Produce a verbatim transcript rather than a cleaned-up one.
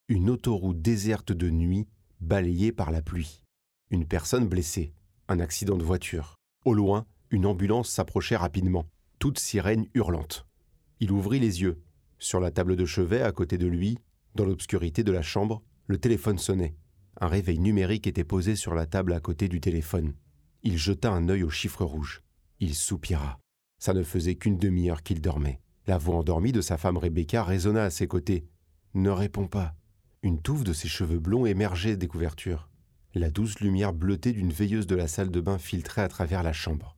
Une autoroute déserte de nuit, balayée par la pluie. Une personne blessée. Un accident de voiture. Au loin, une ambulance s'approchait rapidement, toute sirène hurlante. Il ouvrit les yeux. Sur la table de chevet, à côté de lui, dans l'obscurité de la chambre, le téléphone sonnait. Un réveil numérique était posé sur la table à côté du téléphone. Il jeta un œil aux chiffres rouges. Il soupira. Ça ne faisait qu'une demi-heure qu'il dormait. La voix endormie de sa femme Rebecca résonna à ses côtés. « Ne réponds pas !» Une touffe de ses cheveux blonds émergeait des couvertures. La douce lumière bleutée d'une veilleuse de la salle de bain filtrait à travers la chambre.